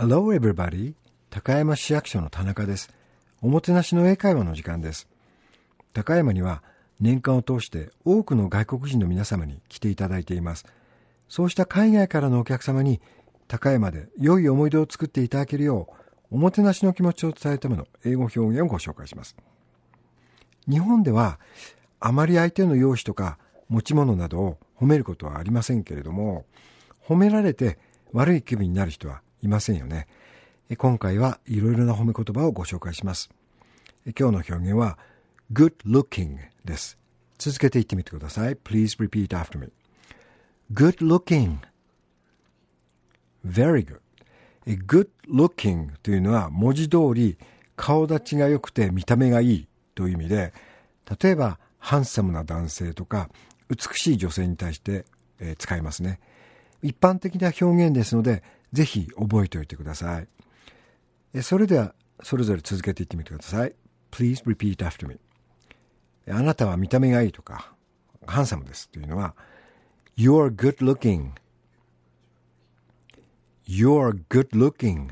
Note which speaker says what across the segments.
Speaker 1: Hello everybody. 高山市役所の田中です。おもてなしの英会話の時間です。高山には年間を通して多くの外国人の皆様に来ていただいています。そうした海外からのお客様に高山で良い思い出を作っていただけるようおもてなしの気持ちを伝えるための英語表現をご紹介します。日本ではあまり相手の容姿とか持ち物などを褒めることはありませんけれども、褒められて悪い気分になる人はいませんよね。今回はいろいろな褒め言葉をご紹介します。今日の表現は good looking です。続けて言ってみてください。Please repeat after me. Good looking. Very good. Good looking というのは文字通り顔立ちが良くて見た目がいいという意味で、例えばハンサムな男性とか美しい女性に対して、使いますね。一般的な表現ですので、ぜひ覚えておいてください。それではそれぞれ続けていってみてください。Please repeat after me. あなたは見た目がいいとかハンサムですというのは You're good looking. You're good looking.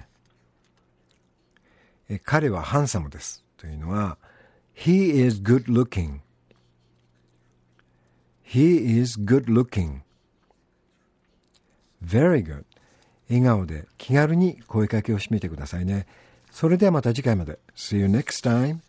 Speaker 1: 彼はハンサムですというのは He is good looking. He is good looking. Very good. 笑顔で気軽に声かけをしてみてくださいね。それではまた次回まで。See you next time.